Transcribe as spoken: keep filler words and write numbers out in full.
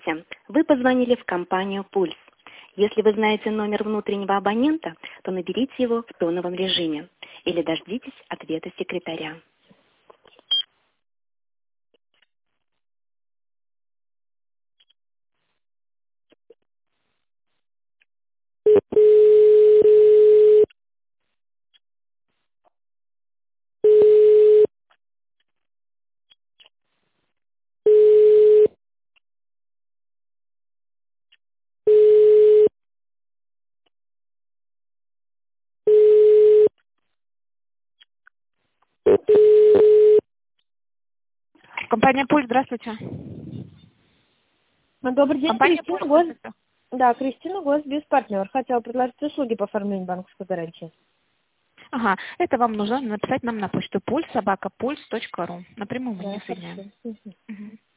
Вы позвонили в компанию «Пульс». Если вы знаете номер внутреннего абонента, то наберите его в тоновом режиме или дождитесь ответа секретаря. Компания «Пульс», здравствуйте. Ну, добрый день, Компания Кристина «Пульс», Гос. здравствуйте. Да, Кристина Гос, без партнер. Хотела предложить услуги по оформлению банковской гарантии. Ага, это вам нужно написать нам на почту пульс собака пульс точка ру. Напрямую мы Да, не хорошо. соединяем. Мгм. Мгм.